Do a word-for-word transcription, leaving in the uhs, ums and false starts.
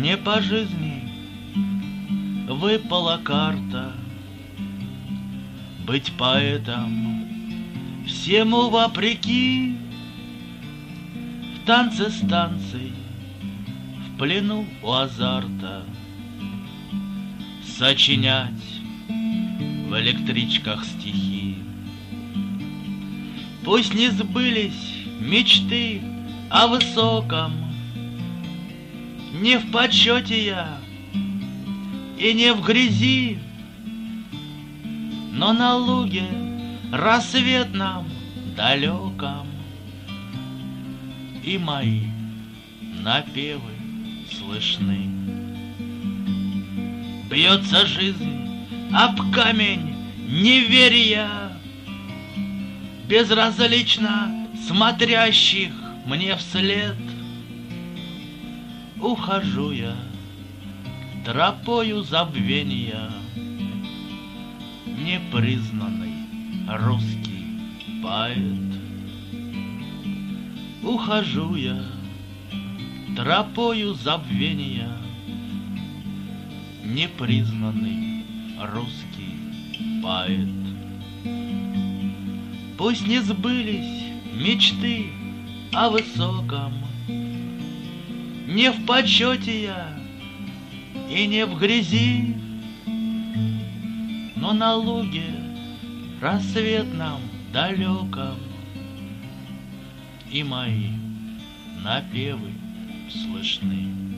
Мне по жизни выпала карта быть поэтом всему вопреки, в танце станций, в плену у азарта, сочинять в электричках стихи. Пусть не сбылись мечты о высоком, не в почете я и не в грязи, но на луге рассветном далеком и мои напевы слышны. Бьется жизнь об камень неверия, безразлично смотрящих мне вслед. Ухожу я тропою забвения, непризнанный русский поэт. Ухожу я тропою забвения, непризнанный русский поэт. Пусть не сбылись мечты о высоком, не в почете я и не в грязи, но на луге рассветном далеком и мои напевы слышны.